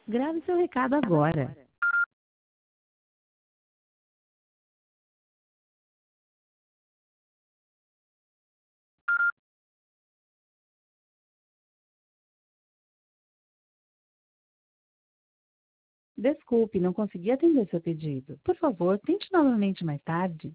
Grave seu recado agora. Desculpe, não consegui atender seu pedido. Por favor, tente novamente mais tarde.